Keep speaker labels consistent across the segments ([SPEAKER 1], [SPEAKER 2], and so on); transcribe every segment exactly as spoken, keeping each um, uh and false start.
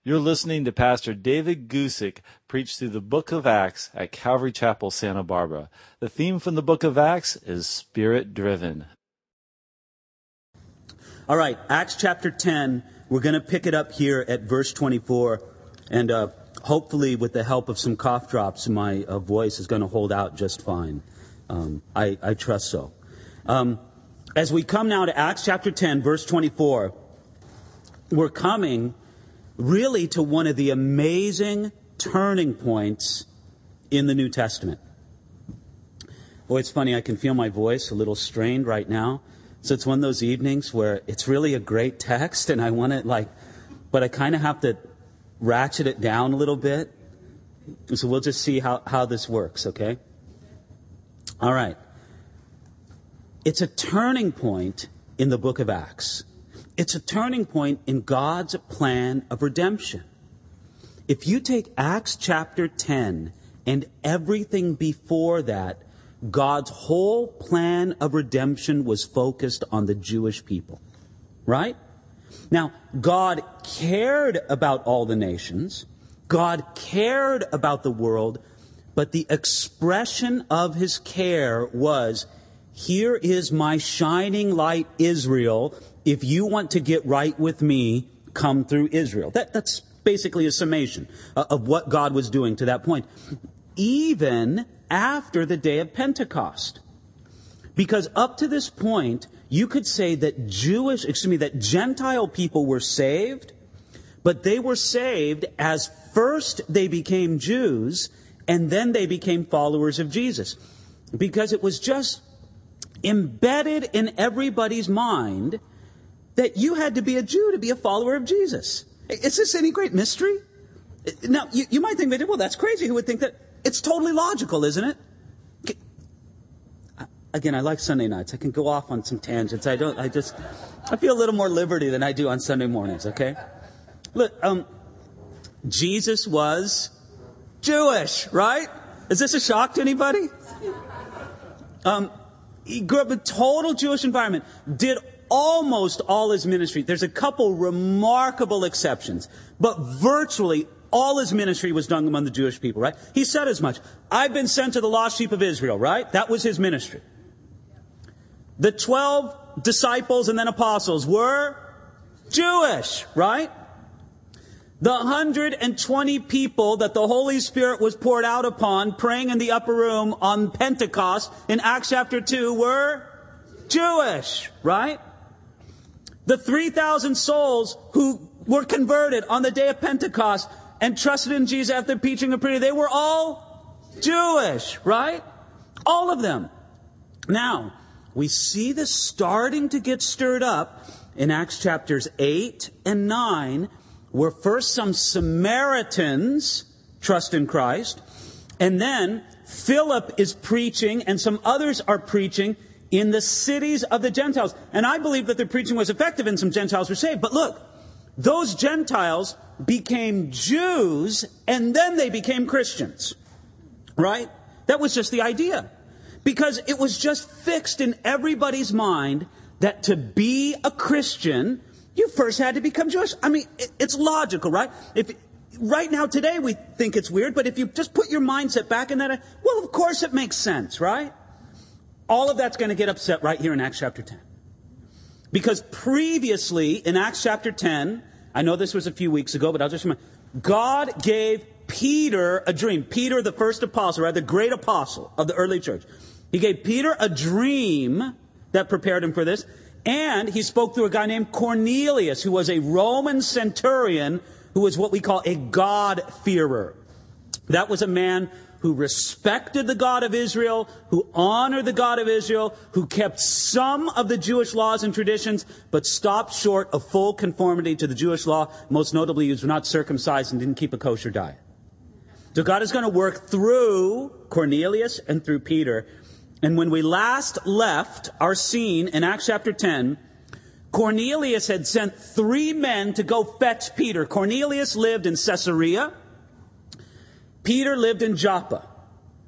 [SPEAKER 1] You're listening to Pastor David Gusick preach through the book of Acts at Calvary Chapel, Santa Barbara. The theme from the book of Acts is Spirit-driven.
[SPEAKER 2] All right, Acts chapter ten, we're going to pick it up here at verse twenty-four, and uh, hopefully with the help of some cough drops, my uh, voice is going to hold out just fine. Um, I, I trust so. Um, as we come now to Acts chapter ten, verse twenty-four, we're coming really to one of the amazing turning points in the New Testament. Boy, it's funny, I can feel my voice a little strained right now. So it's one of those evenings where it's really a great text and I want it like, but I kind of have to ratchet it down a little bit. So we'll just see how, how this works, okay? All right. It's a turning point in the book of Acts. It's a turning point in God's plan of redemption. If you take Acts chapter ten and everything before that, God's whole plan of redemption was focused on the Jewish people. Right? Now, God cared about all the nations. God cared about the world. But the expression of His care was, here is my shining light, Israel. If you want to get right with me, come through Israel. That, that's basically a summation of what God was doing to that point. Even after the day of Pentecost. Because up to this point, you could say that Jewish, excuse me, that Gentile people were saved, but they were saved as first they became Jews, and then they became followers of Jesus. Because it was just embedded in everybody's mind that you had to be a Jew to be a follower of Jesus. Is this any great mystery? Now, you, you might think, well, that's crazy. Who would think that? It's totally logical, isn't it? Again, I like Sunday nights. I can go off on some tangents. I don't, I just, I feel a little more liberty than I do on Sunday mornings, okay? Look, um, Jesus was Jewish, right? Is this a shock to anybody? Um, he grew up in a total Jewish environment, did almost all his ministry. There's a couple remarkable exceptions, but virtually all his ministry was done among the Jewish people, right? He said as much. I've been sent to the lost sheep of Israel, right? That was his ministry. The twelve disciples and then apostles were Jewish, right? The one hundred twenty people that the Holy Spirit was poured out upon praying in the upper room on Pentecost in Acts chapter two were Jewish, right? The three thousand souls who were converted on the day of Pentecost and trusted in Jesus after preaching and preaching, they were all Jewish, right? All of them. Now, we see this starting to get stirred up in Acts chapters eight and nine, where first some Samaritans trust in Christ, and then Philip is preaching and some others are preaching in the cities of the Gentiles. And I believe that their preaching was effective and some Gentiles were saved. But look, those Gentiles became Jews and then they became Christians. Right? That was just the idea. Because it was just fixed in everybody's mind that to be a Christian, you first had to become Jewish. I mean, it's logical, right? If right now, today, we think it's weird, but if you just put your mindset back in that, well, of course it makes sense, right? All of that's going to get upset right here in Acts chapter ten. Because previously, in Acts chapter ten, I know this was a few weeks ago, but I'll just remind, God gave Peter a dream. Peter, the first apostle, right? The great apostle of the early church. He gave Peter a dream that prepared him for this. And he spoke through a guy named Cornelius, who was a Roman centurion, who was what we call a God-fearer. That was a man who respected the God of Israel, who honored the God of Israel, who kept some of the Jewish laws and traditions, but stopped short of full conformity to the Jewish law. Most notably, he was not circumcised and didn't keep a kosher diet. So God is going to work through Cornelius and through Peter. And when we last left our scene in Acts chapter ten, Cornelius had sent three men to go fetch Peter. Cornelius lived in Caesarea. Peter lived in Joppa.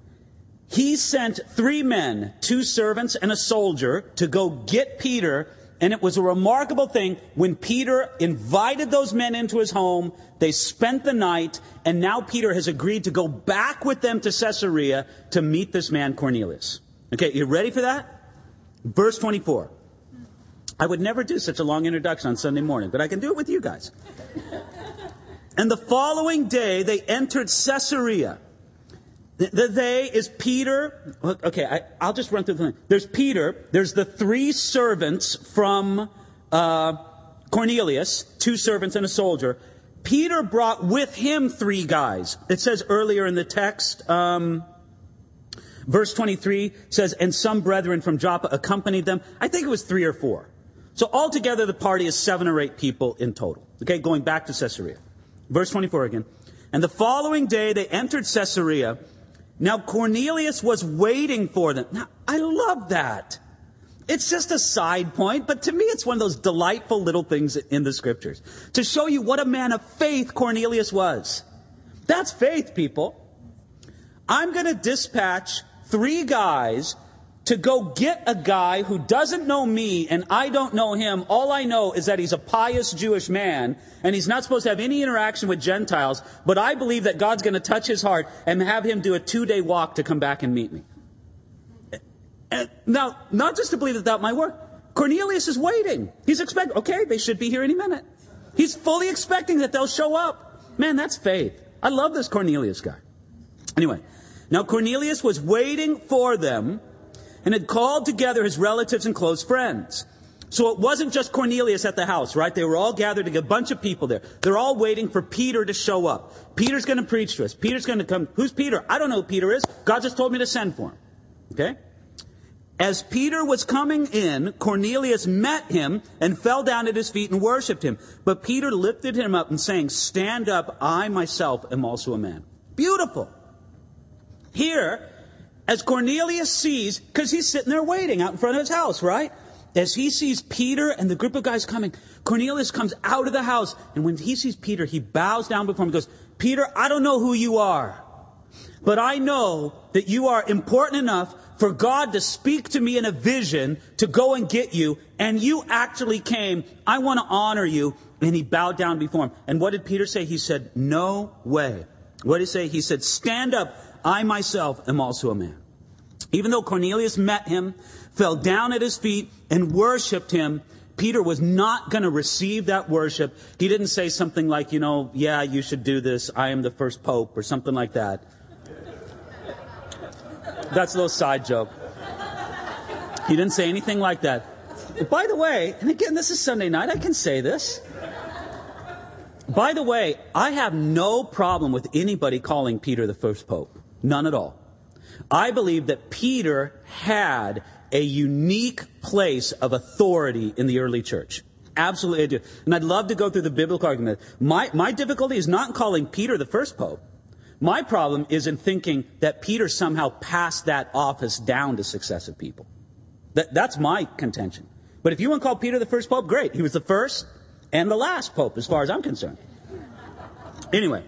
[SPEAKER 2] He sent three men, two servants and a soldier, to go get Peter And it was a remarkable thing when Peter invited those men into his home. They spent the night, and now Peter has agreed to go back with them to Caesarea to meet this man Cornelius. Okay, you ready for that? Verse twenty-four. I would never do such a long introduction on Sunday morning, but I can do it with you guys. And the following day they entered Caesarea. The, the they is Peter. Okay, I, I'll just run through the thing. There's Peter. There's the three servants from uh, Cornelius, two servants and a soldier. Peter brought with him three guys. It says earlier in the text, um, verse twenty-three says, and some brethren from Joppa accompanied them. I think it was three or four. So altogether the party is seven or eight people in total. Okay, going back to Caesarea. Verse twenty-four again. And the following day they entered Caesarea. Now Cornelius was waiting for them. Now, I love that. It's just a side point, but to me it's one of those delightful little things in the scriptures. To show you what a man of faith Cornelius was. That's faith, people. I'm going to dispatch three guys to go get a guy who doesn't know me and I don't know him. All I know is that he's a pious Jewish man and he's not supposed to have any interaction with Gentiles, but I believe that God's going to touch his heart and have him do a two-day walk to come back and meet me. And now, not just to believe that that might work. Cornelius is waiting. He's expecting, okay, they should be here any minute. He's fully expecting that they'll show up. Man, that's faith. I love this Cornelius guy. Anyway, now Cornelius was waiting for them and had called together his relatives and close friends. So it wasn't just Cornelius at the house, right? They were all gathered together, a bunch of people there. They're all waiting for Peter to show up. Peter's going to preach to us. Peter's going to come. Who's Peter? I don't know who Peter is. God just told me to send for him. Okay? As Peter was coming in, Cornelius met him and fell down at his feet and worshipped him. But Peter lifted him up and saying, stand up, I myself am also a man. Beautiful. Here, as Cornelius sees, because he's sitting there waiting out in front of his house, right? As he sees Peter and the group of guys coming, Cornelius comes out of the house. And when he sees Peter, he bows down before him and goes, Peter, I don't know who you are, but I know that you are important enough for God to speak to me in a vision to go and get you. And you actually came. I want to honor you. And he bowed down before him. And what did Peter say? He said, no way. What did he say? He said, stand up. I myself am also a man. Even though Cornelius met him, fell down at his feet, and worshipped him, Peter was not going to receive that worship. He didn't say something like, you know, yeah, you should do this. I am the first pope, or something like that. That's a little side joke. He didn't say anything like that. But by the way, and again, this is Sunday night, I can say this. By the way, I have no problem with anybody calling Peter the first pope. None at all. I believe that Peter had a unique place of authority in the early church. Absolutely I do. And I'd love to go through the biblical argument. My, my difficulty is not in calling Peter the first pope. My problem is in thinking that Peter somehow passed that office down to successive people. That, that's my contention. But if you want to call Peter the first pope, great. He was the first and the last pope as far as I'm concerned. Anyway.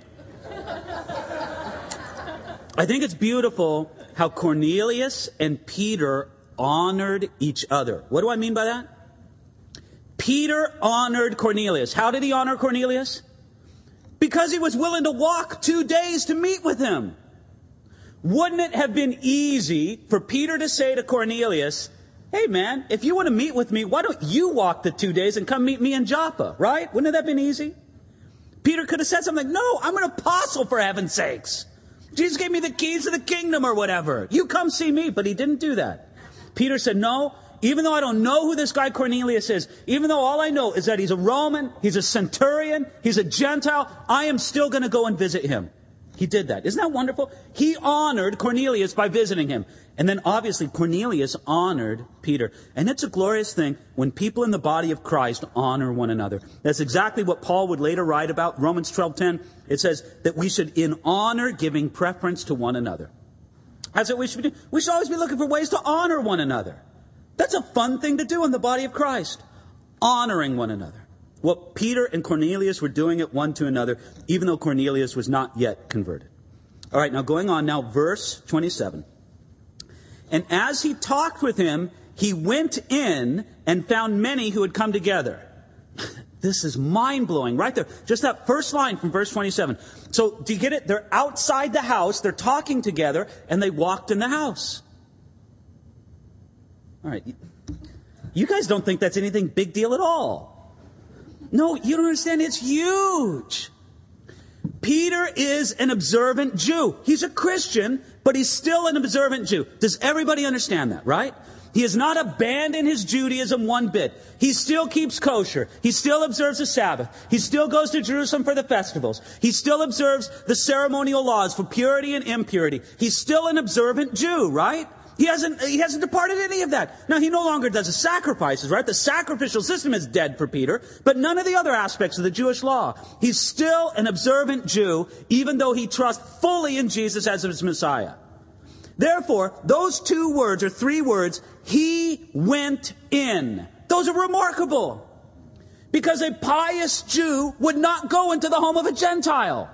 [SPEAKER 2] I think it's beautiful how Cornelius and Peter honored each other. What do I mean by that? Peter honored Cornelius. How did he honor Cornelius? Because he was willing to walk two days to meet with him. Wouldn't it have been easy for Peter to say to Cornelius, hey man, if you want to meet with me, why don't you walk the two days and come meet me in Joppa, right? Wouldn't that have been easy? Peter could have said something like, no, I'm an apostle for heaven's sakes. Jesus gave me the keys to the kingdom or whatever. You come see me. But he didn't do that. Peter said, no, even though I don't know who this guy Cornelius is, even though all I know is that he's a Roman, he's a centurion, he's a Gentile, I am still going to go and visit him. He did that. Isn't that wonderful? He honored Cornelius by visiting him. And then obviously Cornelius honored Peter. And it's a glorious thing when people in the body of Christ honor one another. That's exactly what Paul would later write about. Romans twelve ten. It says that we should in honor giving preference to one another. That's what we should do. We should always be looking for ways to honor one another. That's a fun thing to do in the body of Christ. Honoring one another. What Peter and Cornelius were doing it one to another, even though Cornelius was not yet converted. All right, now going on now, verse twenty-seven. And as he talked with him, he went in and found many who had come together. This is mind-blowing right there. Just that first line from verse twenty-seven. So, do you get it? They're outside the house, they're talking together, and they walked in the house. All right. You guys don't think that's anything big deal at all. No, you don't understand. It's huge. Peter is an observant Jew. He's a Christian, but he's still an observant Jew. Does everybody understand that, right? He has not abandoned his Judaism one bit. He still keeps kosher. He still observes the Sabbath. He still goes to Jerusalem for the festivals. He still observes the ceremonial laws for purity and impurity. He's still an observant Jew, right? He hasn't, he hasn't departed any of that. Now, he no longer does the sacrifices, right? The sacrificial system is dead for Peter, but none of the other aspects of the Jewish law. He's still an observant Jew, even though he trusts fully in Jesus as his Messiah. Therefore, those two words, or three words, he went in. Those are remarkable. Because a pious Jew would not go into the home of a Gentile.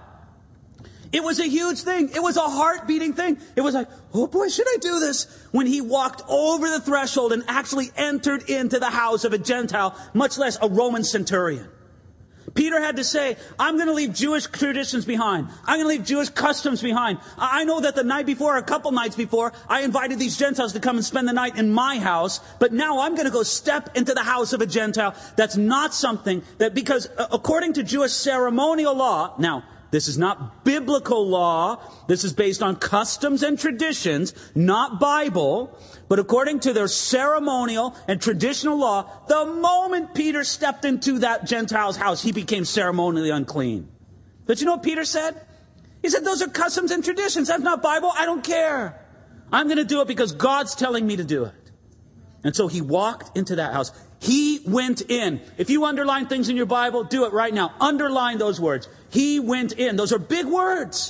[SPEAKER 2] It was a huge thing. It was a heart-beating thing. It was like, oh boy, should I do this? When he walked over the threshold and actually entered into the house of a Gentile, much less a Roman centurion. Peter had to say, I'm going to leave Jewish traditions behind. I'm going to leave Jewish customs behind. I know that the night before, a couple nights before, I invited these Gentiles to come and spend the night in my house. But now I'm going to go step into the house of a Gentile. That's not something that, because according to Jewish ceremonial law, now, this is not biblical law. This is based on customs and traditions, not Bible. But according to their ceremonial and traditional law, the moment Peter stepped into that Gentile's house, he became ceremonially unclean. But you know what Peter said? He said, those are customs and traditions. That's not Bible. I don't care. I'm going to do it because God's telling me to do it. And so he walked into that house. He went in. If you underline things in your Bible, do it right now. Underline those words. He went in. Those are big words.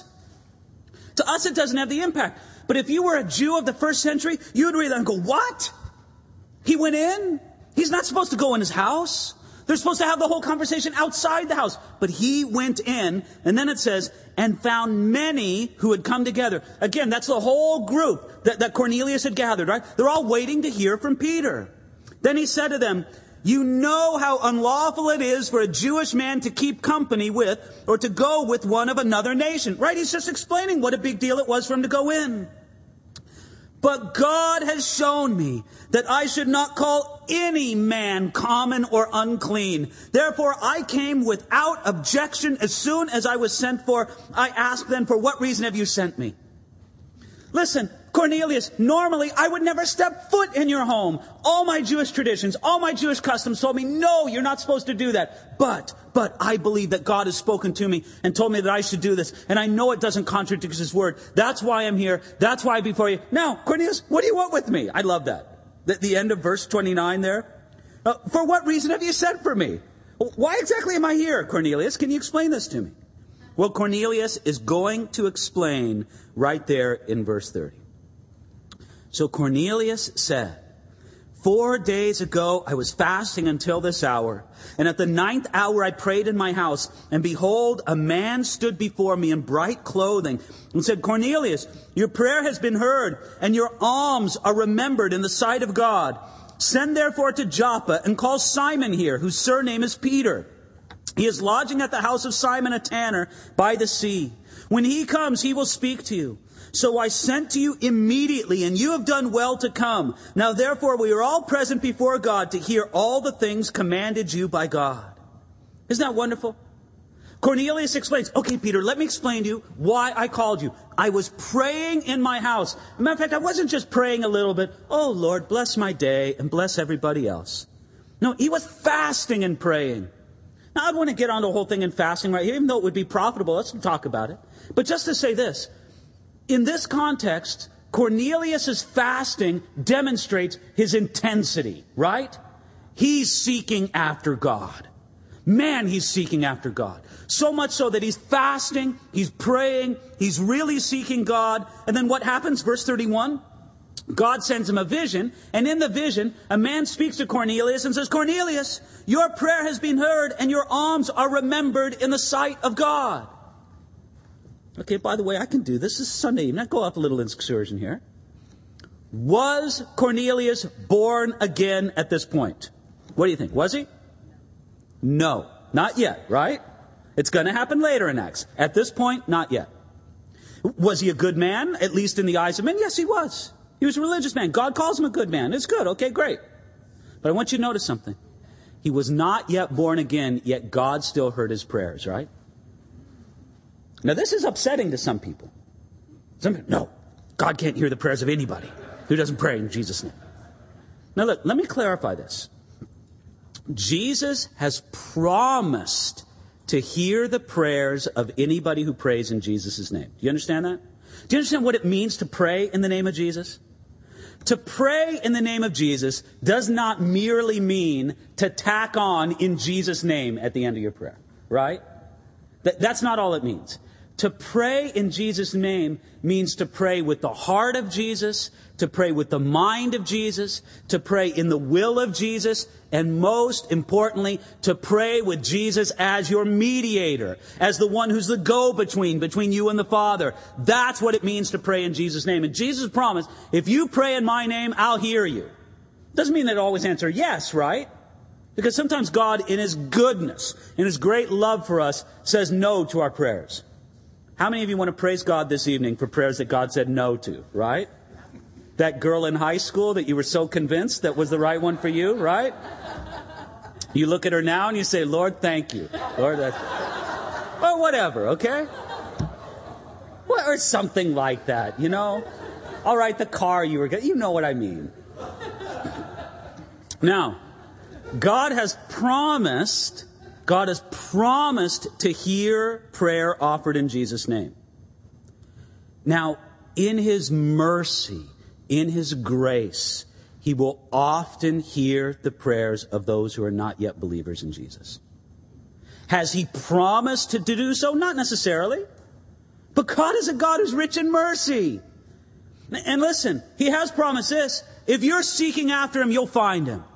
[SPEAKER 2] To us, it doesn't have the impact. But if you were a Jew of the first century, you would read that and go, what? He went in? He's not supposed to go in his house. They're supposed to have the whole conversation outside the house. But he went in, and then it says, and found many who had come together. Again, that's the whole group that, that Cornelius had gathered, right? They're all waiting to hear from Peter. Then he said to them, you know how unlawful it is for a Jewish man to keep company with or to go with one of another nation. Right? He's just explaining what a big deal it was for him to go in. But God has shown me that I should not call any man common or unclean. Therefore, I came without objection as soon as I was sent for. I asked then, for what reason have you sent me? Listen, Cornelius, normally I would never step foot in your home. All my Jewish traditions, all my Jewish customs told me, no, you're not supposed to do that. But, but I believe that God has spoken to me and told me that I should do this. And I know it doesn't contradict his word. That's why I'm here. That's why I'm before you. Now, Cornelius, what do you want with me? I love that. The, the end of verse twenty-nine there. Uh, for what reason have you sent for me? Why exactly am I here, Cornelius? Can you explain this to me? Well, Cornelius is going to explain right there in verse thirty. So Cornelius said, four days ago I was fasting until this hour, and at the ninth hour I prayed in my house, and behold, a man stood before me in bright clothing and said, Cornelius, your prayer has been heard, and your alms are remembered in the sight of God. Send therefore to Joppa and call Simon here, whose surname is Peter. He is lodging at the house of Simon a tanner by the sea. When he comes, he will speak to you. So I sent to you immediately, and you have done well to come. Now therefore we are all present before God to hear all the things commanded you by God. Isn't that wonderful? Cornelius explains, okay, Peter, let me explain to you why I called you. I was praying in my house. As a matter of fact, I wasn't just praying a little bit. Oh, Lord, bless my day and bless everybody else. No, he was fasting and praying. Now, I'd want to get on the whole thing in fasting right here, even though it would be profitable. Let's talk about it. But just to say this, in this context, Cornelius' fasting demonstrates his intensity, right? He's seeking after God. Man, he's seeking after God. So much so that he's fasting, he's praying, he's really seeking God. And then what happens? Verse thirty-one. God sends him a vision, and in the vision, a man speaks to Cornelius and says, Cornelius, your prayer has been heard, and your alms are remembered in the sight of God. Okay, by the way, I can do this. This is Sunday evening. I go off a little excursion here. Was Cornelius born again at this point? What do you think? Was he? No, not yet, right? It's going to happen later in Acts. At this point, not yet. Was he a good man, at least in the eyes of men? Yes, he was. He was a religious man. God calls him a good man. It's good. Okay, great. But I want you to notice something. He was not yet born again, yet God still heard his prayers, right? Now, this is upsetting to some people. Some people, no, God can't hear the prayers of anybody who doesn't pray in Jesus' name. Now, look, let me clarify this. Jesus has promised to hear the prayers of anybody who prays in Jesus' name. Do you understand that? Do you understand what it means to pray in the name of Jesus? To pray in the name of Jesus does not merely mean to tack on in Jesus' name at the end of your prayer, right? That, that's not all it means. To pray in Jesus' name means to pray with the heart of Jesus, to pray with the mind of Jesus, to pray in the will of Jesus, and most importantly, to pray with Jesus as your mediator, as the one who's the go-between between you and the Father. That's what it means to pray in Jesus' name. And Jesus promised, if you pray in my name, I'll hear you. Doesn't mean that I always answer yes, right? Because sometimes God, in His goodness, in His great love for us, says no to our prayers. How many of you want to praise God this evening for prayers that God said no to, right? That girl in high school that you were so convinced that was the right one for you, right? You look at her now and you say, Lord, thank you. Lord, that's... Or whatever, okay? Well, or something like that, you know? All right, the car you were getting, you know what I mean. Now, God has promised... God has promised to hear prayer offered in Jesus' name. Now, in His mercy, in His grace, He will often hear the prayers of those who are not yet believers in Jesus. Has He promised to do so? Not necessarily. But God is a God who's rich in mercy. And listen, He has promised this. If you're seeking after Him, you'll find Him.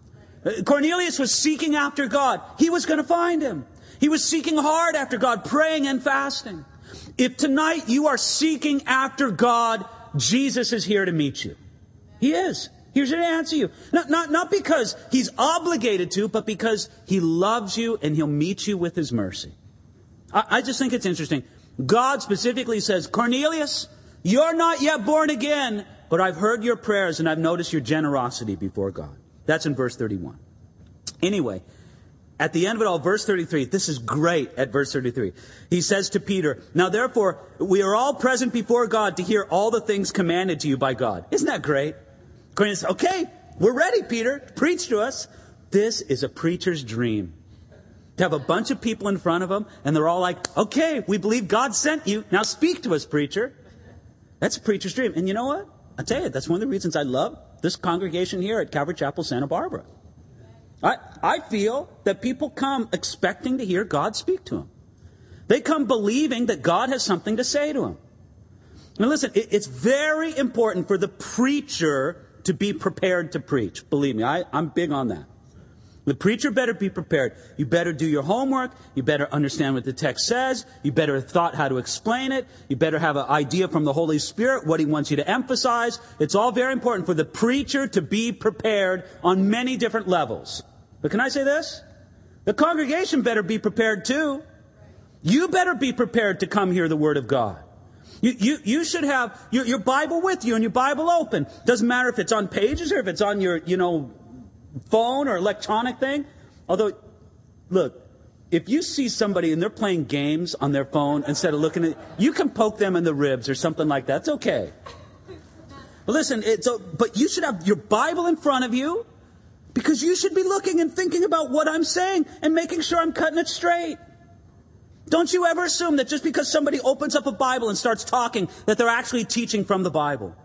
[SPEAKER 2] Cornelius was seeking after God. He was going to find Him. He was seeking hard after God, praying and fasting. If tonight you are seeking after God, Jesus is here to meet you. He is. He's here to answer you. Not, not, not because He's obligated to, but because He loves you and He'll meet you with His mercy. I, I just think it's interesting. God specifically says, Cornelius, you're not yet born again, but I've heard your prayers and I've noticed your generosity before God. That's in verse thirty-one. Anyway, at the end of it all, verse thirty-three, this is great at verse thirty-three. He says to Peter, now therefore, we are all present before God to hear all the things commanded to you by God. Isn't that great? Cornelius says, okay, we're ready, Peter. Preach to us. This is a preacher's dream. To have a bunch of people in front of him, and they're all like, okay, we believe God sent you. Now speak to us, preacher. That's a preacher's dream. And you know what? I tell you, that's one of the reasons I love this congregation here at Calvary Chapel, Santa Barbara. I, I feel that people come expecting to hear God speak to them. They come believing that God has something to say to them. Now listen, it, it's very important for the preacher to be prepared to preach. Believe me, I, I'm big on that. The preacher better be prepared. You better do your homework. You better understand what the text says. You better have thought how to explain it. You better have an idea from the Holy Spirit what He wants you to emphasize. It's all very important for the preacher to be prepared on many different levels. But can I say this? The congregation better be prepared too. You better be prepared to come hear the Word of God. You, you, you should have your, your Bible with you and your Bible open. Doesn't matter if it's on pages or if it's on your, you know, phone or electronic thing. Although, look, if you see somebody and they're playing games on their phone instead of looking at, you can poke them in the ribs or something like that. It's okay. But listen, it's, but you should have your Bible in front of you because you should be looking and thinking about what I'm saying and making sure I'm cutting it straight. Don't you ever assume that just because somebody opens up a Bible and starts talking that they're actually teaching from the Bible.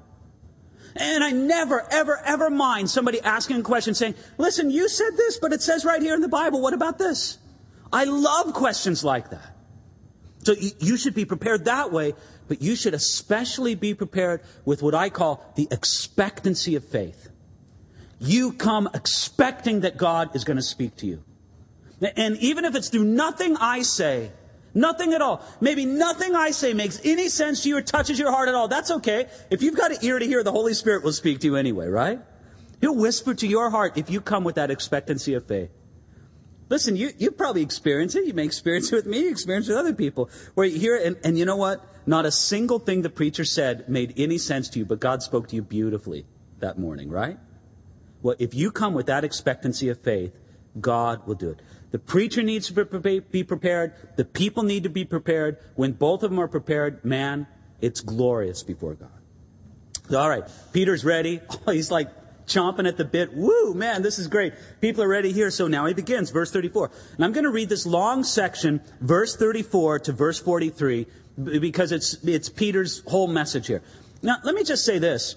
[SPEAKER 2] And I never, ever, ever mind somebody asking a question saying, listen, you said this, but it says right here in the Bible, what about this? I love questions like that. So you should be prepared that way, but you should especially be prepared with what I call the expectancy of faith. You come expecting that God is going to speak to you. And even if it's through nothing I say, Nothing at all. Maybe nothing I say makes any sense to you or touches your heart at all. That's okay. If you've got an ear to hear, the Holy Spirit will speak to you anyway, right? He'll whisper to your heart if you come with that expectancy of faith. Listen, you, you probably experience it. You may experience it with me, you experience it with other people. Where you hear it, and, and you know what? Not a single thing the preacher said made any sense to you, but God spoke to you beautifully that morning, right? Well, if you come with that expectancy of faith, God will do it. The preacher needs to be prepared. The people need to be prepared. When both of them are prepared, man, it's glorious before God. All right, Peter's ready. Oh, he's like chomping at the bit. Woo, man, this is great. People are ready here. So now he begins, verse thirty-four. And I'm going to read this long section, verse thirty-four to verse forty-three, because it's it's Peter's whole message here. Now, let me just say this.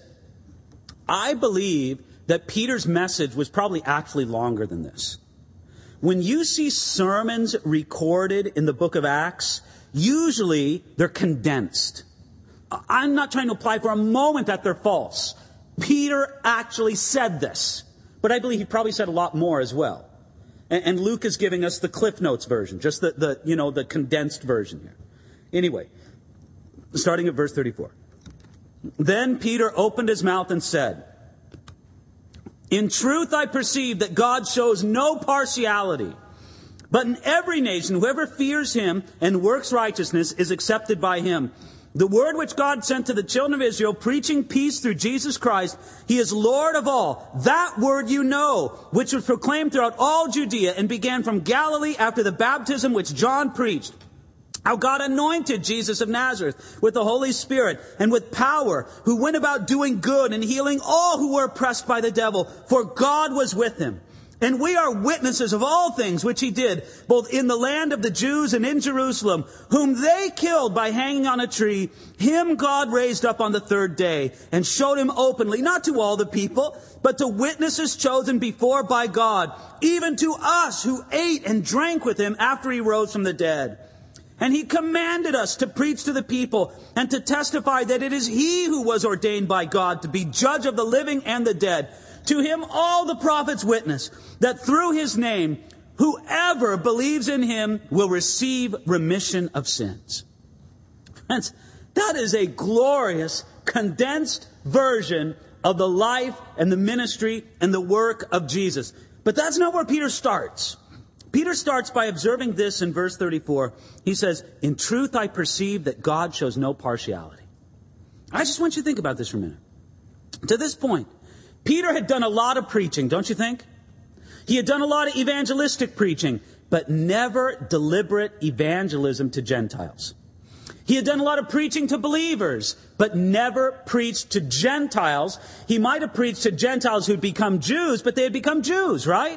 [SPEAKER 2] I believe that Peter's message was probably actually longer than this. When you see sermons recorded in the book of Acts, usually they're condensed. I'm not trying to imply for a moment that they're false. Peter actually said this, but I believe he probably said a lot more as well. And, and Luke is giving us the Cliff Notes version, just the, the, you know, the condensed version here. Anyway, starting at verse thirty-four. Then Peter opened his mouth and said, "In truth I perceive that God shows no partiality, but in every nation whoever fears him and works righteousness is accepted by him. The word which God sent to the children of Israel, preaching peace through Jesus Christ, he is Lord of all. That word you know, which was proclaimed throughout all Judea and began from Galilee after the baptism which John preached. How God anointed Jesus of Nazareth with the Holy Spirit and with power, who went about doing good and healing all who were oppressed by the devil, for God was with him. And we are witnesses of all things which he did, both in the land of the Jews and in Jerusalem, whom they killed by hanging on a tree. Him God raised up on the third day and showed him openly, not to all the people, but to witnesses chosen before by God, even to us who ate and drank with him after he rose from the dead. And he commanded us to preach to the people and to testify that it is he who was ordained by God to be judge of the living and the dead. To him all the prophets witness that through his name, whoever believes in him will receive remission of sins." Friends, that is a glorious, condensed version of the life and the ministry and the work of Jesus. But that's not where Peter starts. Peter starts by observing this in verse thirty-four. He says, "In truth I perceive that God shows no partiality." I just want you to think about this for a minute. To this point, Peter had done a lot of preaching, don't you think? He had done a lot of evangelistic preaching, but never deliberate evangelism to Gentiles. He had done a lot of preaching to believers, but never preached to Gentiles. He might have preached to Gentiles who'd become Jews, but they had become Jews, right?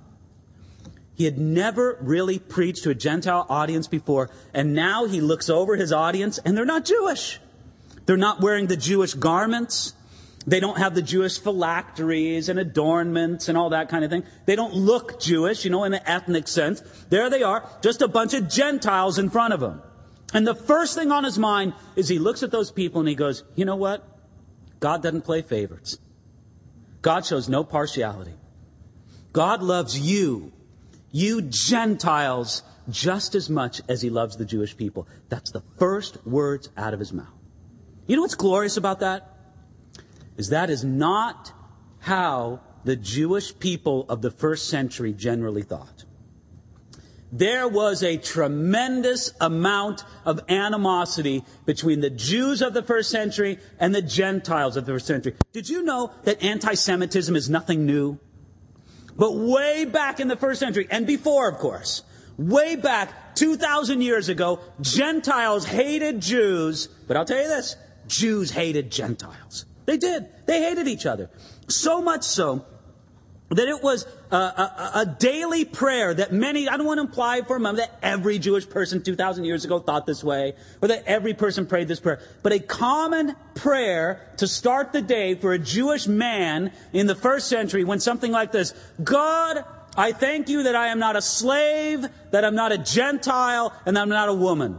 [SPEAKER 2] He had never really preached to a Gentile audience before, and now he looks over his audience, and they're not Jewish. They're not wearing the Jewish garments. They don't have the Jewish phylacteries and adornments and all that kind of thing. They don't look Jewish, you know, in an ethnic sense. There they are, just a bunch of Gentiles in front of him. And the first thing on his mind is he looks at those people and he goes, you know what? God doesn't play favorites. God shows no partiality. God loves you, you Gentiles, just as much as he loves the Jewish people. That's the first words out of his mouth. You know what's glorious about that? Is that is not how the Jewish people of the first century generally thought. There was a tremendous amount of animosity between the Jews of the first century and the Gentiles of the first century. Did you know that anti-Semitism is nothing new? But way back in the first century, and before, of course, way back two thousand years ago, Gentiles hated Jews. But I'll tell you this, Jews hated Gentiles. They did. They hated each other. So much so that it was a, a, a daily prayer that many, I don't want to imply for a moment that every Jewish person two thousand years ago thought this way, or that every person prayed this prayer, but a common prayer to start the day for a Jewish man in the first century went something like this: God, I thank you that I am not a slave, that I'm not a Gentile, and that I'm not a woman.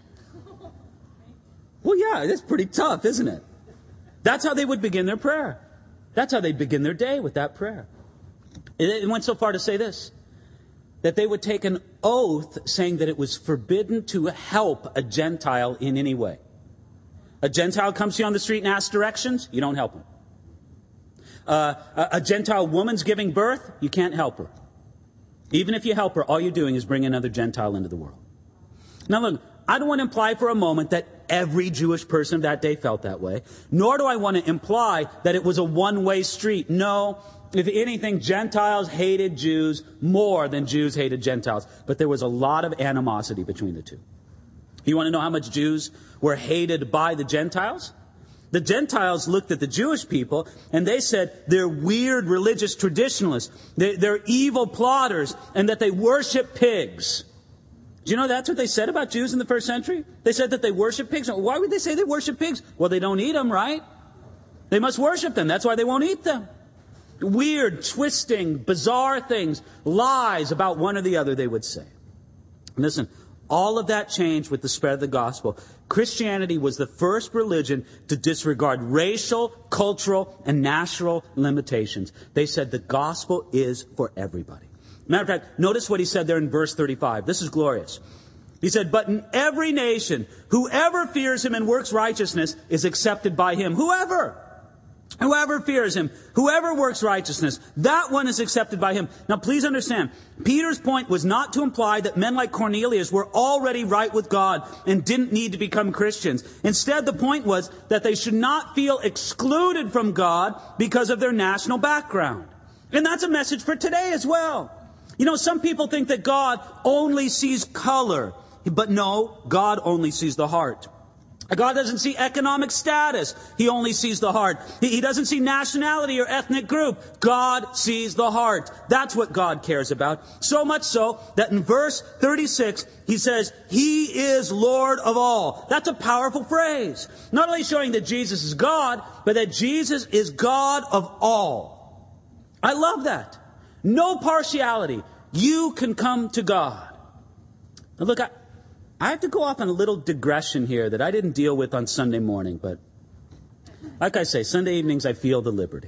[SPEAKER 2] Well, yeah, that's pretty tough, isn't it? That's how they would begin their prayer. That's how they begin their day, with that prayer. It went so far to say this: that they would take an oath saying that it was forbidden to help a Gentile in any way. A Gentile comes to you on the street and asks directions, you don't help him. Uh, a, a Gentile woman's giving birth, you can't help her. Even if you help her, all you're doing is bring another Gentile into the world. Now look, I don't want to imply for a moment that every Jewish person that day felt that way, nor do I want to imply that it was a one-way street. No, if anything, Gentiles hated Jews more than Jews hated Gentiles. But there was a lot of animosity between the two. You want to know how much Jews were hated by the Gentiles? The Gentiles looked at the Jewish people and they said they're weird religious traditionalists, they're, they're evil plotters, and that they worship pigs. Do you know that's what they said about Jews in the first century? They said that they worship pigs. Why would they say they worship pigs? Well, they don't eat them, right? They must worship them. That's why they won't eat them. Weird, twisting, bizarre things, lies about one or the other, they would say. Listen, all of that changed with the spread of the gospel. Christianity was the first religion to disregard racial, cultural, and national limitations. They said the gospel is for everybody. Matter of fact, notice what he said there in verse thirty-five. This is glorious. He said, but in every nation, whoever fears him and works righteousness is accepted by him. Whoever. Whoever fears him, whoever works righteousness, that one is accepted by him. Now please understand, Peter's point was not to imply that men like Cornelius were already right with God and didn't need to become Christians. Instead, the point was that they should not feel excluded from God because of their national background. And that's a message for today as well. You know, some people think that God only sees color, but no, God only sees the heart. God doesn't see economic status. He only sees the heart. He doesn't see nationality or ethnic group. God sees the heart. That's what God cares about. So much so that in verse thirty-six, he says, He is Lord of all. That's a powerful phrase. Not only showing that Jesus is God, but that Jesus is God of all. I love that. No partiality. You can come to God. Now look, I... I have to go off on a little digression here that I didn't deal with on Sunday morning, but like I say, Sunday evenings I feel the liberty.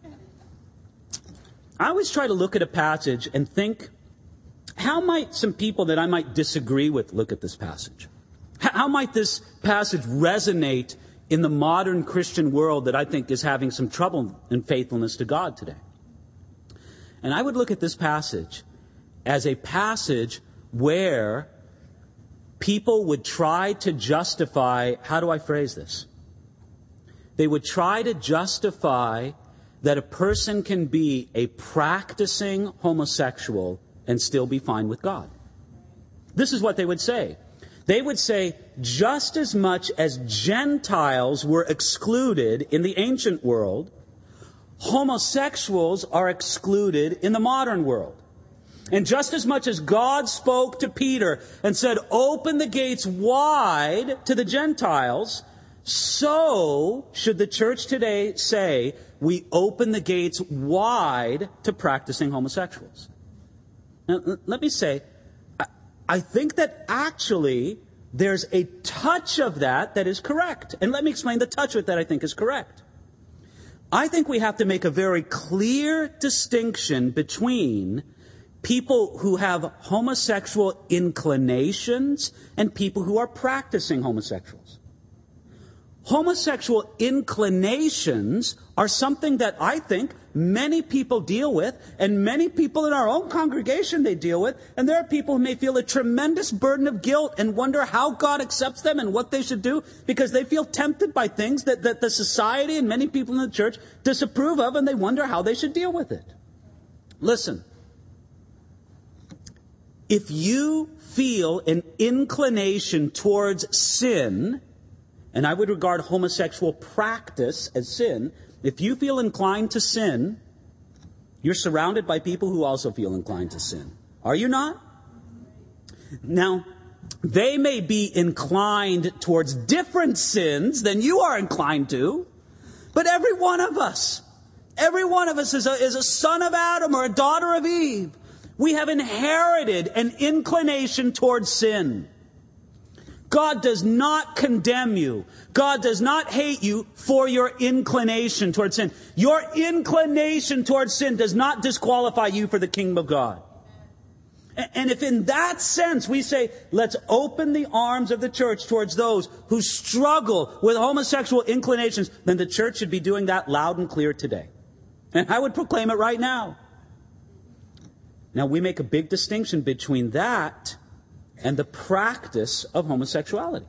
[SPEAKER 2] I always try to look at a passage and think, how might some people that I might disagree with look at this passage? How might this passage resonate in the modern Christian world that I think is having some trouble in faithfulness to God today? And I would look at this passage as a passage where people would try to justify, how do I phrase this? They would try to justify that a person can be a practicing homosexual and still be fine with God. This is what they would say. They would say, just as much as Gentiles were excluded in the ancient world, homosexuals are excluded in the modern world. And just as much as God spoke to Peter and said, open the gates wide to the Gentiles, so should the church today say, we open the gates wide to practicing homosexuals. Now, let me say, I think that actually there's a touch of that that is correct. And let me explain the touch of it that I think is correct. I think we have to make a very clear distinction between people who have homosexual inclinations and people who are practicing homosexuals. Homosexual inclinations are something that I think many people deal with, and many people in our own congregation they deal with, and there are people who may feel a tremendous burden of guilt and wonder how God accepts them and what they should do because they feel tempted by things that, that the society and many people in the church disapprove of, and they wonder how they should deal with it. Listen. If you feel an inclination towards sin, and I would regard homosexual practice as sin, if you feel inclined to sin, you're surrounded by people who also feel inclined to sin. Are you not? Now, they may be inclined towards different sins than you are inclined to, but every one of us, every one of us is a, is a son of Adam or a daughter of Eve. We have inherited an inclination towards sin. God does not condemn you. God does not hate you for your inclination towards sin. Your inclination towards sin does not disqualify you for the kingdom of God. And if in that sense we say, let's open the arms of the church towards those who struggle with homosexual inclinations, then the church should be doing that loud and clear today. And I would proclaim it right now. Now, we make a big distinction between that and the practice of homosexuality.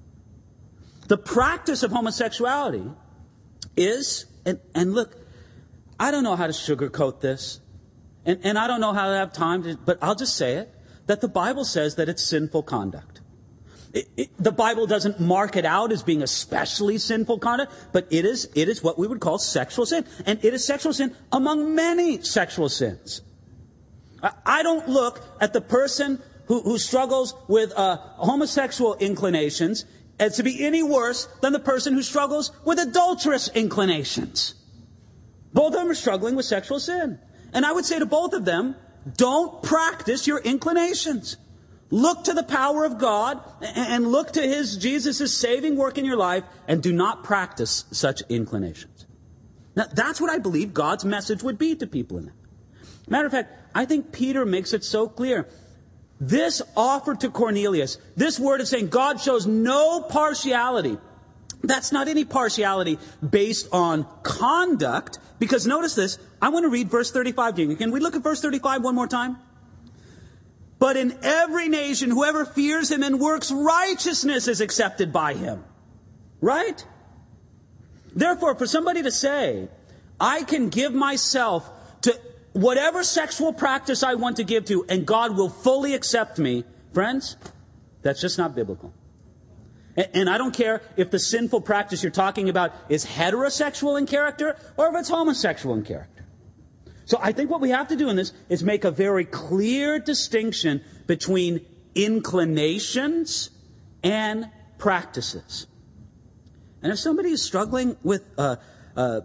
[SPEAKER 2] The practice of homosexuality is, and, and look, I don't know how to sugarcoat this, and, and I don't know how to have time to, but I'll just say it, that the Bible says that it's sinful conduct. It, it, the Bible doesn't mark it out as being especially sinful conduct, but it is, it is what we would call sexual sin. And it is sexual sin among many sexual sins. I, I don't look at the person who, who struggles with uh, homosexual inclinations as to be any worse than the person who struggles with adulterous inclinations. Both of them are struggling with sexual sin. And I would say to both of them, don't practice your inclinations. Look to the power of God and look to His, Jesus' saving work in your life, and do not practice such inclinations. Now, that's what I believe God's message would be to people in that. Matter of fact, I think Peter makes it so clear. This offer to Cornelius, this word is saying God shows no partiality. That's not any partiality based on conduct, because notice this. I want to read verse thirty-five to you. Can we look at verse thirty-five one more time? But in every nation, whoever fears Him and works righteousness is accepted by Him. Right? Therefore, for somebody to say, I can give myself to whatever sexual practice I want to give to, and God will fully accept me, friends, that's just not biblical. And, and I don't care if the sinful practice you're talking about is heterosexual in character or if it's homosexual in character. So I think what we have to do in this is make a very clear distinction between inclinations and practices. And if somebody is struggling with uh, uh,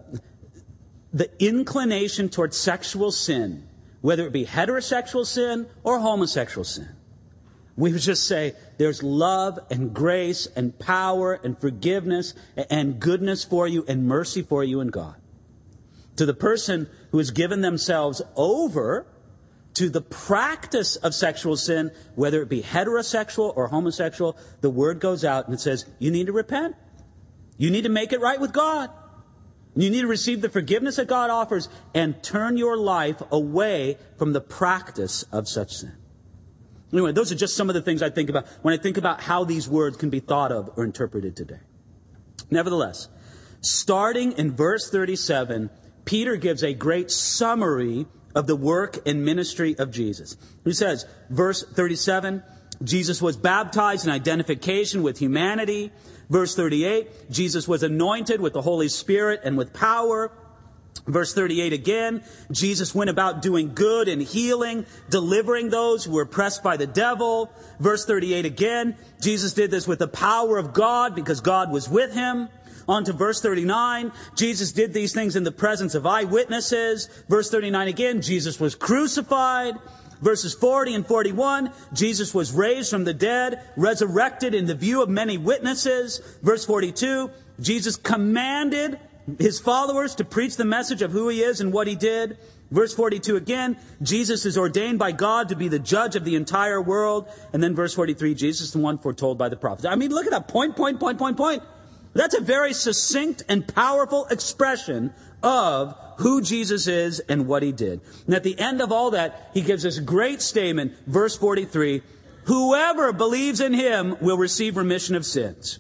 [SPEAKER 2] the inclination towards sexual sin, whether it be heterosexual sin or homosexual sin, we would just say there's love and grace and power and forgiveness and goodness for you and mercy for you in God. To the person who has given themselves over to the practice of sexual sin, whether it be heterosexual or homosexual, the word goes out and it says, you need to repent. You need to make it right with God. You need to receive the forgiveness that God offers and turn your life away from the practice of such sin. Anyway, those are just some of the things I think about when I think about how these words can be thought of or interpreted today. Nevertheless, starting in verse thirty-seven, Peter gives a great summary of the work and ministry of Jesus. He says, verse thirty-seven, Jesus was baptized in identification with humanity. Verse thirty-eight, Jesus was anointed with the Holy Spirit and with power. Verse thirty-eight again, Jesus went about doing good and healing, delivering those who were oppressed by the devil. Verse thirty-eight again, Jesus did this with the power of God because God was with Him. On to verse thirty-nine, Jesus did these things in the presence of eyewitnesses. Verse thirty-nine again, Jesus was crucified. Verses forty and forty-one, Jesus was raised from the dead, resurrected in the view of many witnesses. Verse forty-two, Jesus commanded His followers to preach the message of who He is and what He did. Verse forty-two again, Jesus is ordained by God to be the judge of the entire world. And then verse forty-three, Jesus is the one foretold by the prophets. I mean, look at that. Point, point, point, point, point. That's a very succinct and powerful expression of who Jesus is and what He did. And at the end of all that, He gives this great statement, verse forty-three, whoever believes in Him will receive remission of sins.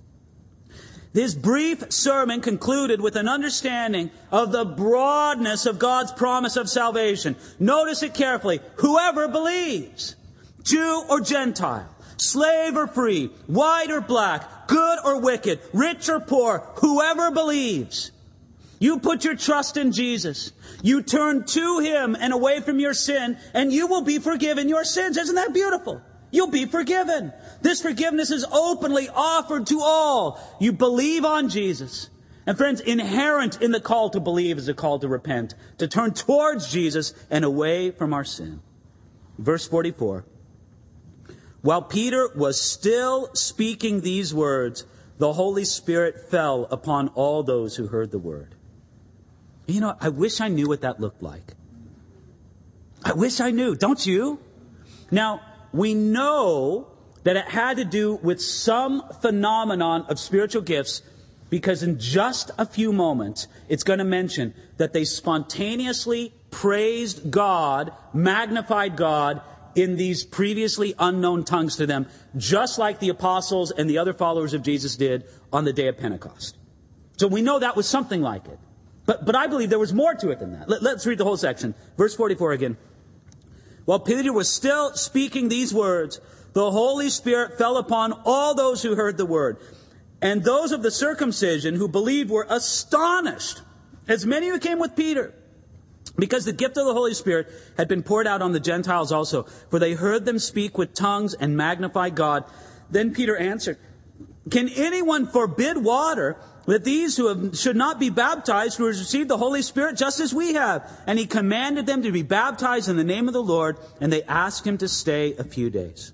[SPEAKER 2] His brief sermon concluded with an understanding of the broadness of God's promise of salvation. Notice it carefully. Whoever believes, Jew or Gentile, slave or free, white or black, good or wicked, rich or poor, whoever believes. You put your trust in Jesus. You turn to Him and away from your sin, and you will be forgiven your sins. Isn't that beautiful? You'll be forgiven. This forgiveness is openly offered to all. You believe on Jesus. And friends, inherent in the call to believe is a call to repent, to turn towards Jesus and away from our sin. Verse forty-four. While Peter was still speaking these words, the Holy Spirit fell upon all those who heard the word. You know, I wish I knew what that looked like. I wish I knew. Don't you? Now, we know that it had to do with some phenomenon of spiritual gifts, because in just a few moments, it's going to mention that they spontaneously praised God, magnified God in these previously unknown tongues to them, just like the apostles and the other followers of Jesus did on the day of Pentecost. So we know that was something like it. But, but I believe there was more to it than that. Let, let's read the whole section. Verse forty-four again. While Peter was still speaking these words, the Holy Spirit fell upon all those who heard the word. And those of the circumcision who believed were astonished, as many who came with Peter, because the gift of the Holy Spirit had been poured out on the Gentiles also. For they heard them speak with tongues and magnify God. Then Peter answered, can anyone forbid water that these who have, should not be baptized, who have received the Holy Spirit just as we have? And he commanded them to be baptized in the name of the Lord, and they asked him to stay a few days.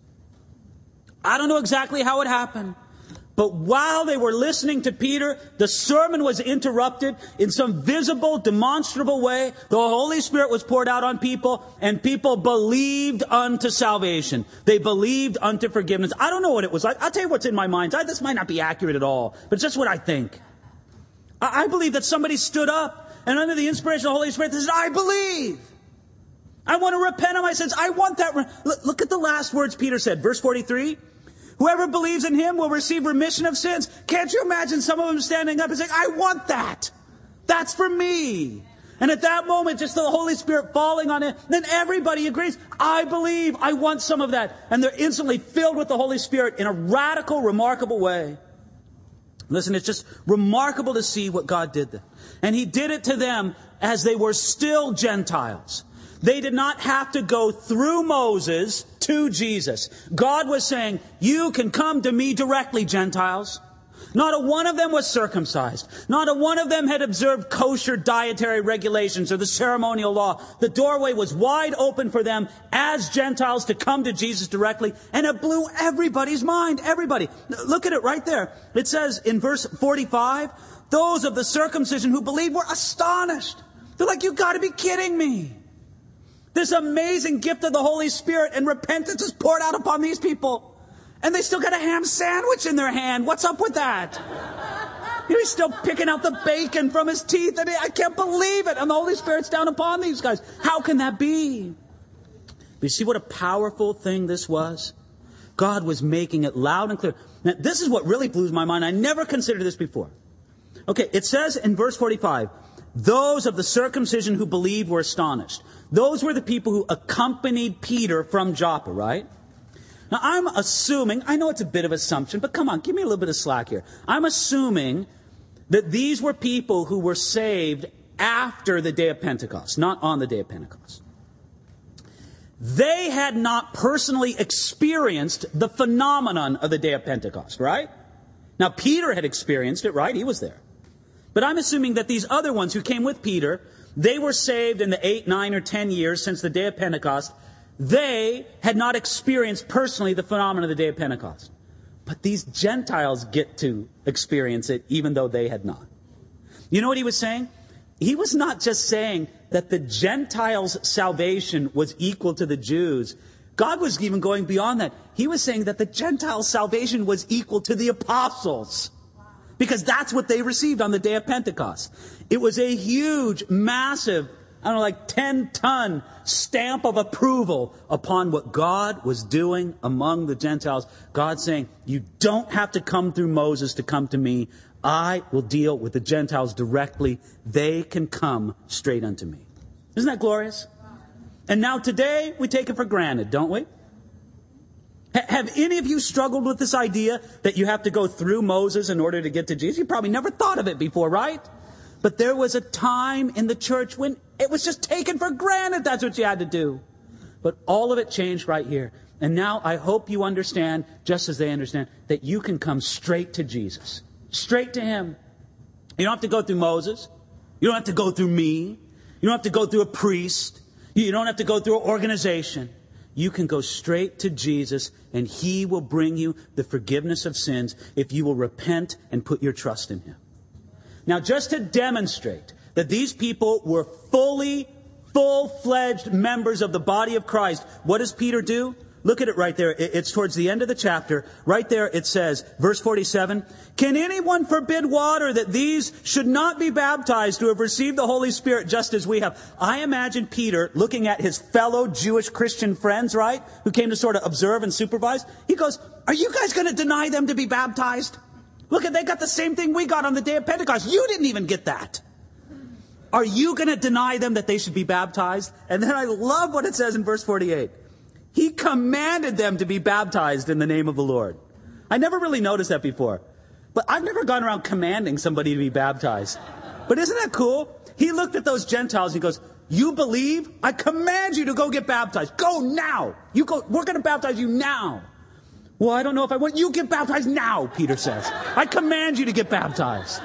[SPEAKER 2] I don't know exactly how it happened, but while they were listening to Peter, the sermon was interrupted in some visible, demonstrable way. The Holy Spirit was poured out on people, and people believed unto salvation. They believed unto forgiveness. I don't know what it was like. I'll tell you what's in my mind. I, this might not be accurate at all, but it's just what I think. I, I believe that somebody stood up, and under the inspiration of the Holy Spirit, they said, I believe. I want to repent of my sins. I want that. Re-. Look, look at the last words Peter said. Verse forty-three. Whoever believes in him will receive remission of sins. Can't you imagine some of them standing up and saying, I want that. That's for me. And at that moment, just the Holy Spirit falling on it, then everybody agrees, I believe, I want some of that. And they're instantly filled with the Holy Spirit in a radical, remarkable way. Listen, it's just remarkable to see what God did there. And he did it to them as they were still Gentiles. They did not have to go through Moses to Jesus. God was saying, you can come to me directly, Gentiles. Not a one of them was circumcised. Not a one of them had observed kosher dietary regulations or the ceremonial law. The doorway was wide open for them as Gentiles to come to Jesus directly. And it blew everybody's mind. Everybody. Look at it right there. It says in verse forty-five, those of the circumcision who believed were astonished. They're like, you got to be kidding me. This amazing gift of the Holy Spirit and repentance is poured out upon these people. And they still got a ham sandwich in their hand. What's up with that? He's still picking out the bacon from his teeth. And I can't believe it. And the Holy Spirit's down upon these guys. How can that be? But you see what a powerful thing this was? God was making it loud and clear. Now, this is what really blew my mind. I never considered this before. Okay, it says in verse forty-five, those of the circumcision who believed were astonished. Those were the people who accompanied Peter from Joppa, right? Now, I'm assuming, I know it's a bit of assumption, but come on, give me a little bit of slack here. I'm assuming that these were people who were saved after the day of Pentecost, not on the day of Pentecost. They had not personally experienced the phenomenon of the day of Pentecost, right? Now, Peter had experienced it, right? He was there. But I'm assuming that these other ones who came with Peter, they were saved in the eight, nine, or ten years since the day of Pentecost. They had not experienced personally the phenomenon of the day of Pentecost. But these Gentiles get to experience it even though they had not. You know what he was saying? He was not just saying that the Gentiles' salvation was equal to the Jews. God was even going beyond that. He was saying that the Gentiles' salvation was equal to the apostles. Because that's what they received on the day of Pentecost. It was a huge, massive, I don't know, like ten-ton stamp of approval upon what God was doing among the Gentiles. God saying, you don't have to come through Moses to come to me. I will deal with the Gentiles directly. They can come straight unto me. Isn't that glorious? And now today, we take it for granted, don't we? Have any of you struggled with this idea that you have to go through Moses in order to get to Jesus? You probably never thought of it before, right? But there was a time in the church when it was just taken for granted that's what you had to do. But all of it changed right here. And now I hope you understand, just as they understand, that you can come straight to Jesus. Straight to him. You don't have to go through Moses. You don't have to go through me. You don't have to go through a priest. You don't have to go through an organization. You can go straight to Jesus, and he will bring you the forgiveness of sins if you will repent and put your trust in him. Now, just to demonstrate that these people were fully, full-fledged members of the body of Christ, what does Peter do? Look at it right there. It's towards the end of the chapter. Right there it says, verse forty-seven, can anyone forbid water that these should not be baptized who have received the Holy Spirit just as we have? I imagine Peter looking at his fellow Jewish Christian friends, right, who came to sort of observe and supervise. He goes, are you guys going to deny them to be baptized? Look, at they got the same thing we got on the day of Pentecost. You didn't even get that. Are you going to deny them that they should be baptized? And then I love what it says in verse forty-eight. He commanded them to be baptized in the name of the Lord. I never really noticed that before. But I've never gone around commanding somebody to be baptized. But isn't that cool? He looked at those Gentiles and he goes, you believe? I command you to go get baptized. Go now. You go. We're going to baptize you now. Well, I don't know if I want you get baptized now, Peter says. I command you to get baptized.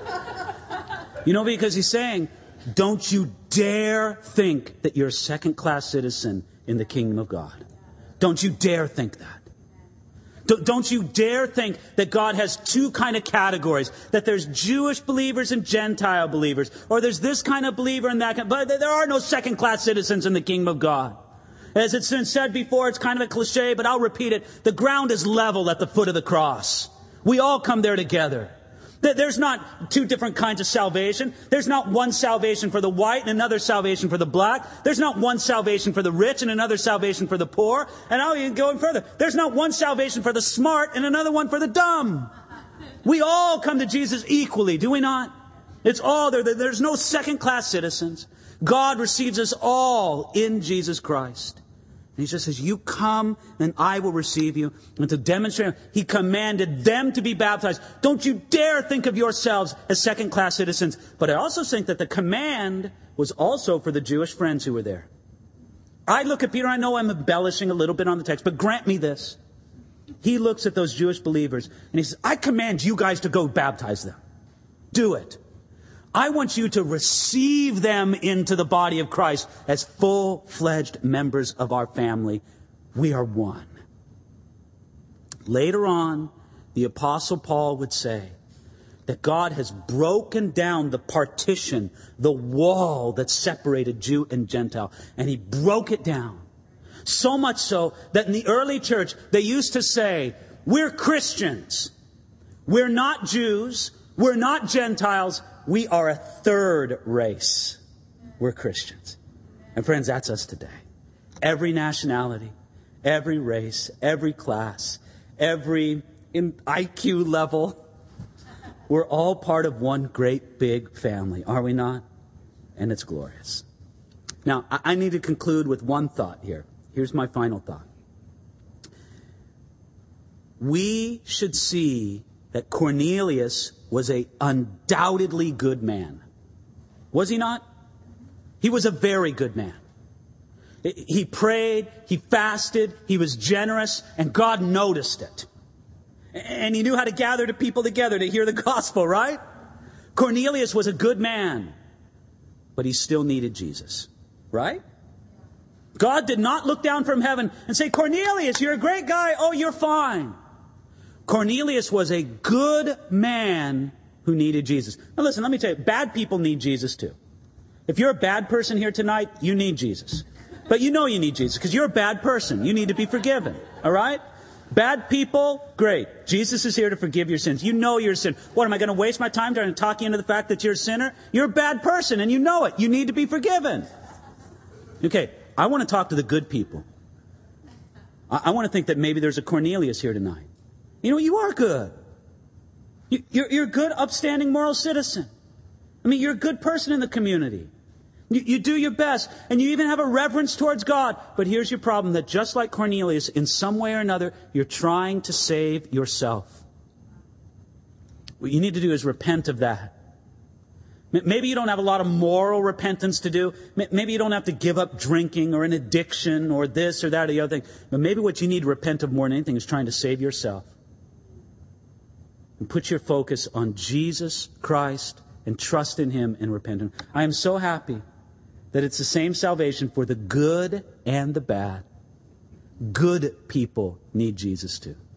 [SPEAKER 2] You know, because he's saying, don't you dare think that you're a second-class citizen in the kingdom of God. Don't you dare think that. Don't you dare think that God has two kind of categories, that there's Jewish believers and Gentile believers, or there's this kind of believer and that kind. But there are no second-class citizens in the kingdom of God. As it's been said before, it's kind of a cliche, but I'll repeat it. The ground is level at the foot of the cross. We all come there together. There's not two different kinds of salvation. There's not one salvation for the white and another salvation for the black. There's not one salvation for the rich and another salvation for the poor. And I'll even go further. There's not one salvation for the smart and another one for the dumb. We all come to Jesus equally, do we not? It's all there. There's no second-class citizens. God receives us all in Jesus Christ. And he just says, you come and I will receive you. And to demonstrate, he commanded them to be baptized. Don't you dare think of yourselves as second-class citizens. But I also think that the command was also for the Jewish friends who were there. I look at Peter, I know I'm embellishing a little bit on the text, but grant me this. He looks at those Jewish believers and he says, I command you guys to go baptize them. Do it. I want you to receive them into the body of Christ as full-fledged members of our family. We are one. Later on, the Apostle Paul would say that God has broken down the partition, the wall that separated Jew and Gentile, and he broke it down. So much so that in the early church, they used to say, we're Christians. We're not Jews. We're not Gentiles. We are a third race. We're Christians. And friends, that's us today. Every nationality, every race, every class, every I Q level. We're all part of one great big family, are we not? And it's glorious. Now, I need to conclude with one thought here. Here's my final thought. We should see that Cornelius was a undoubtedly good man. Was he not? He was a very good man. He prayed, he fasted, he was generous, and God noticed it. And he knew how to gather the people together to hear the gospel, right? Cornelius was a good man, but he still needed Jesus, right? God did not look down from heaven and say, Cornelius, you're a great guy. Oh, you're fine. Cornelius was a good man who needed Jesus. Now listen, let me tell you, bad people need Jesus too. If you're a bad person here tonight, you need Jesus. But you know you need Jesus because you're a bad person. You need to be forgiven. All right? Bad people, great. Jesus is here to forgive your sins. You know you're a sinner. What, am I going to waste my time trying to talk you into the fact that you're a sinner? You're a bad person and you know it. You need to be forgiven. Okay, I want to talk to the good people. I, I want to think that maybe there's a Cornelius here tonight. You know, you are good. You, you're, you're a good, upstanding, moral citizen. I mean, you're a good person in the community. You, you do your best, and you even have a reverence towards God. But here's your problem, that just like Cornelius, in some way or another, you're trying to save yourself. What you need to do is repent of that. Maybe you don't have a lot of moral repentance to do. Maybe you don't have to give up drinking or an addiction or this or that or the other thing. But maybe what you need to repent of more than anything is trying to save yourself. And put your focus on Jesus Christ and trust in Him and repent Him. I am so happy that it's the same salvation for the good and the bad. Good people need Jesus too.